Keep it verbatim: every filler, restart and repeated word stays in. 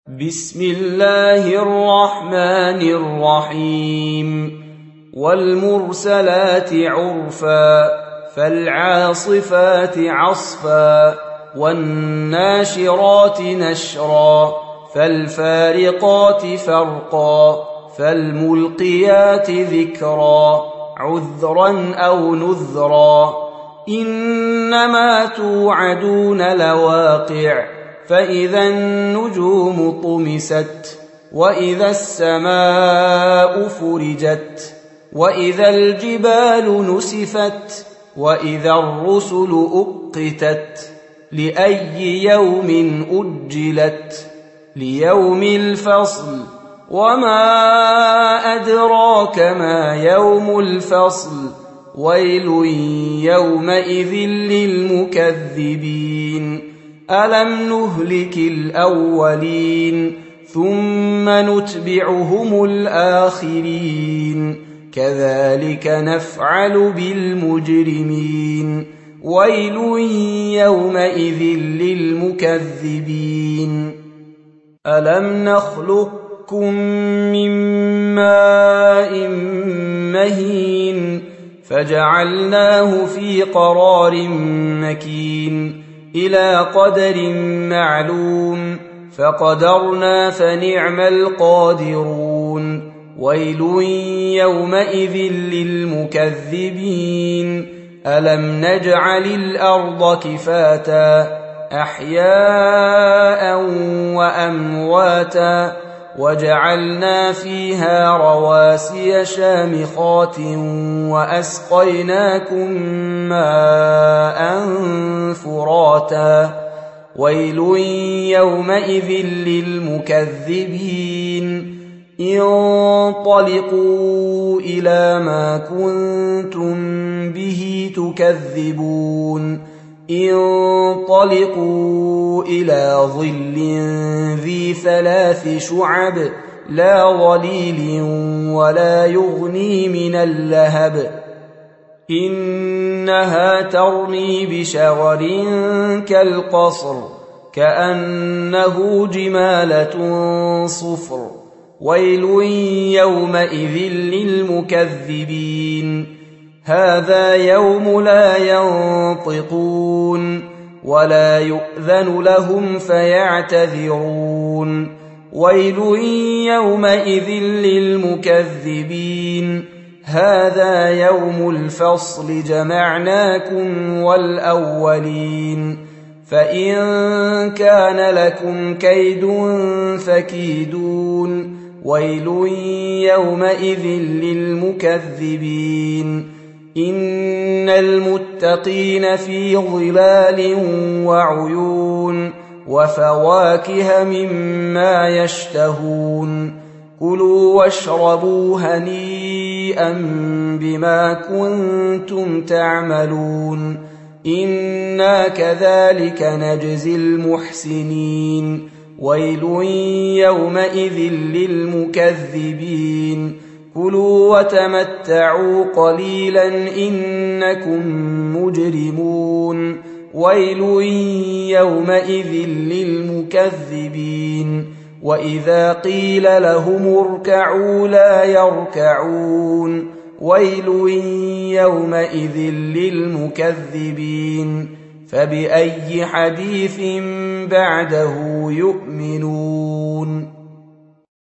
بسم الله الرحمن الرحيم والمرسلات عرفا فالعاصفات عصفا والناشرات نشرا فالفارقات فرقا فالملقيات ذكرا عذرا أو نذرا إنما توعدون لواقع فإذا النجوم طمست وإذا السماء فرجت وإذا الجبال نسفت وإذا الرسل أقتت لأي يوم أجلت ليوم الفصل وما أدراك ما يوم الفصل ويل يومئذ للمكذبين ألم نهلك الأولين ثم نتبعهم الآخرين كذلك نفعل بالمجرمين ويل يومئذ للمكذبين ألم نخلقكم من ماء مهين فجعلناه في قرار مكين إلى قدر معلوم فقدرنا فنعم القادرون ويل يومئذ للمكذبين ألم نجعل الأرض كفاتا أحياء وأمواتا وجعلنا فيها رواسي شامخات وأسقيناكم ماء فراتا ويل يومئذ للمكذبين انطلقوا إلى ما كنتم به تكذبون انطلقوا إلى ظل ذي ثلاث شعب لا ظليل ولا يغني من اللهب إنها ترمي بشرر كالقصر كأنه جمالة صفر ويل يومئذ للمكذبين هذا يوم لا ينطقون ولا يؤذن لهم فيعتذرون ويل يومئذ للمكذبين هذا يوم الفصل جمعناكم والأولين فإن كان لكم كيد فكيدون ويل يومئذ للمكذبين إن المتقين في ظلال وعيون وفواكه مما يشتهون كلوا واشربوا هنيئا بما كنتم تعملون إنا كذلك نجزي المحسنين ويل يومئذ للمكذبين كلوا وتمتعوا قليلا إنكم مجرمون ويل يومئذ للمكذبين وإذا قيل لهم اركعوا لا يركعون ويل يومئذ للمكذبين فبأي حديث بعده يؤمنون